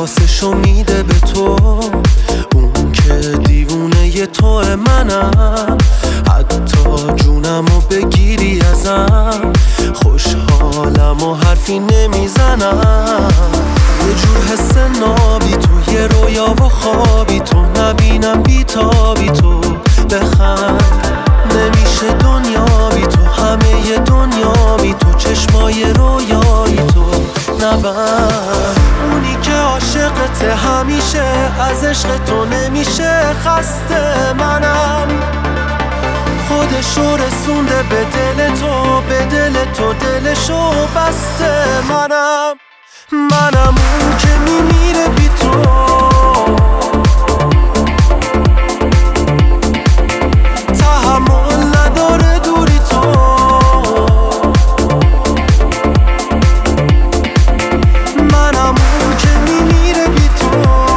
حواسشو میده به تو، اون که دیوونه ی توه منم، حتی جونمو بگیری ازم خوشحالم و حرفی نمیزنم. یه جور حس نابی تو، یه رویا و خوابی تو، نبینم بیتابی تو، بخند نمیشه دنیا بی تو، همه ی دنیا بی تو، چشمای رویایی تو نبند. اونی که عاشقته همیشه، از عشق تو نمیشه خسته، منم خودشو رسونده به دل تو، به دل تو دلشو بسته، منم اون که میمیره بی تو. تحمل نداره دوری تو، منم اون که میمیره بی تو.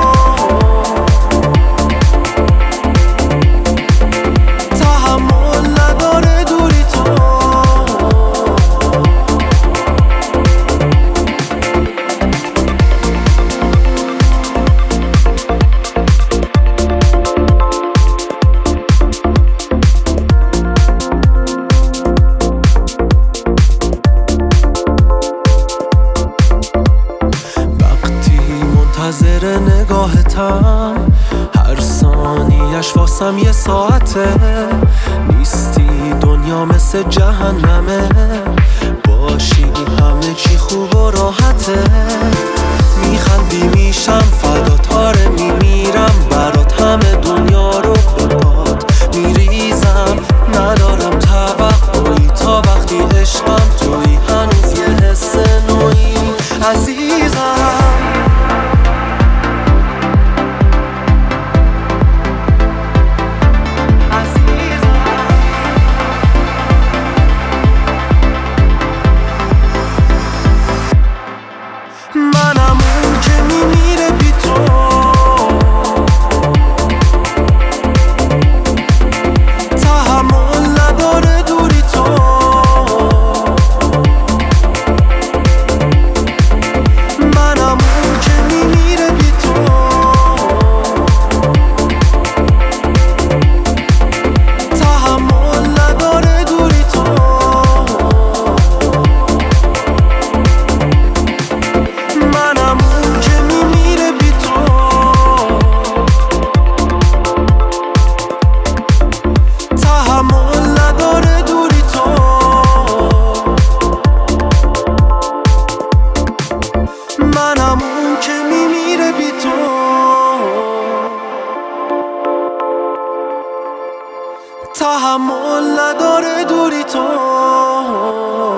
تحمل نداره دوری تو. منتظر نگاهتم، هر ثانیش واسم یه ساعته، نیستی دنیا مثل جهنمه، باشی همه چی خوب و راحته. میخندی میشم فدات، آره میمیرم برات، همه دنیا رو به پات میریزم، ندارم توقعی تا وقتی عشقم توی، هنوز یه حس نوعی عزیزم. منم اون که میمیره بی تو. تحمل نداره دوری تو. منم اون که میمیره بی تو. تحمل نداره دوری تو. منم اون که میمیره بی تو. تحمل نداره دوری تو. منم اون که میمیره بی تو. تحمل نداره دوری تو.